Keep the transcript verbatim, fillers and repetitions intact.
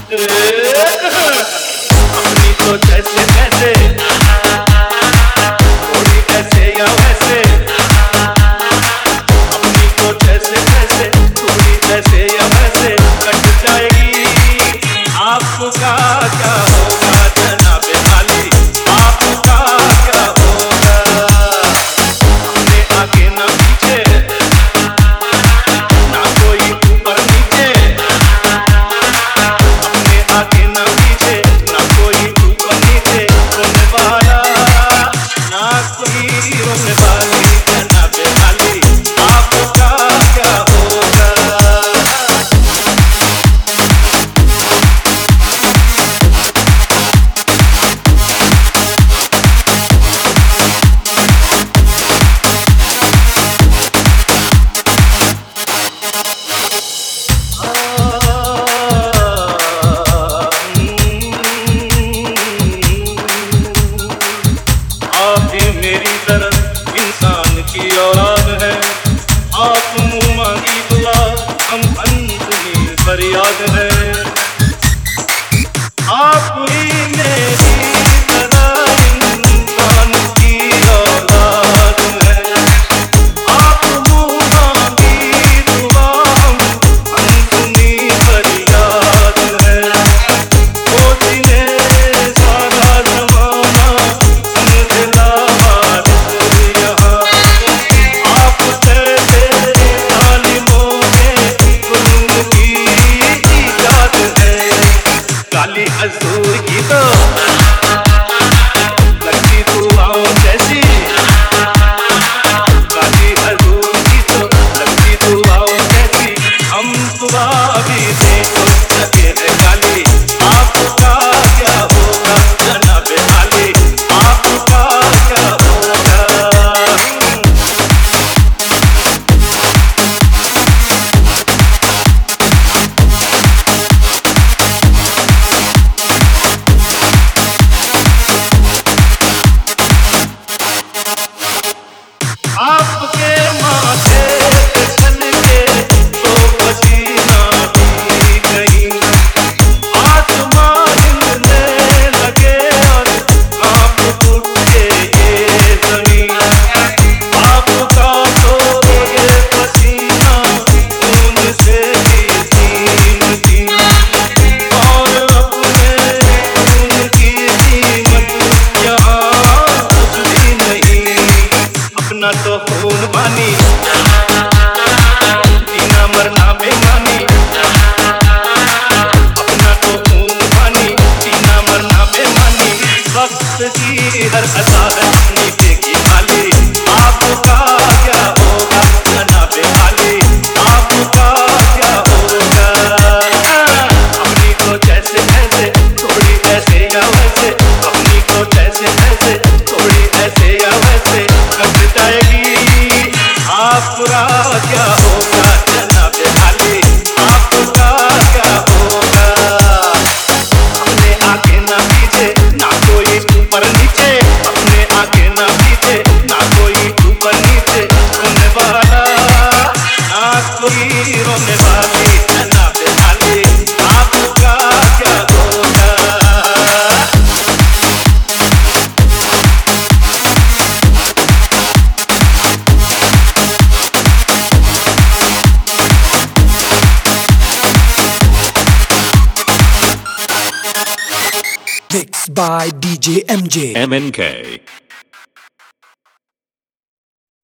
अपनी तो जैसे तैसे, थोड़ी ऐसे या वैसे, अपनी तो जैसे तैसे, थोड़ी ऐसे या वैसे कट जाएगी। आपका क्या होगा जनाबे वाली, आपका क्या होगा? अपने आगे ना पीछे, ना कोई ऊपर नीचे, अपने आगे ना पीछे, ना कोई ऊपर नीचे, रोने वाला ना कोई रोने वाली जनाबे वाली, आपका क्या होगा? आप भी मेरी तरह इंसान की औलाद है, आप मुँह मांगी दुआ, हम अंतनी फरियाद है। आप ही मेरी तरह इंसान की औलाद है, आप मुँह मांगी दुआ, हम अंतनी फरियाद है। ओ जिन्हें सारा ज़माना समझला वारिस यहाँ, आप जैसे ज़ालिमों में उनकी इजाद है। काली अज़ूर की तो लगती दुआओं जैसी, काली अज़ूर की तो लगती दुआओं जैसी, हम दुआ भी दे तो सके है काली। आपका क्या होगा जनाबे वाली, आपका क्या होगा? आपके माथे पे चल के तो पसीना भी नहीं, आसमां हिलने लगे और कांप उठे ये ज़मीन। आपका तो ये पसीना खून से भी कीमती, और अपने खून की कीमत यहाँ कुछ भी नहीं। अपना तो खून पानी, जीना मरना बेईमानी, अपना तो खून पानी, जीना मरना बेईमानी, वक्त की हर अदा है अपनी देखी खाली। आपका क्या होगा जनाबे वाली, आपका क्या होगा? अपनी को जैसे ऐसे, थोड़ी ऐसे या वैसे, अपनी को जैसे ऐसे, थोड़ी ऐसे या वैसे कट जाएगी। आपका क्या होगा जनाबे वाली, आपका क्या होगा? अपने आगे ना पीछे, ना कोई ऊपर नीचे, अपने आगे ना पीछे, ना कोई ऊपर नीचे, रोने वाला ना कोई रोने वाली जनाबे वाली, आपका क्या होगा? Mixed by D J M J. M N K.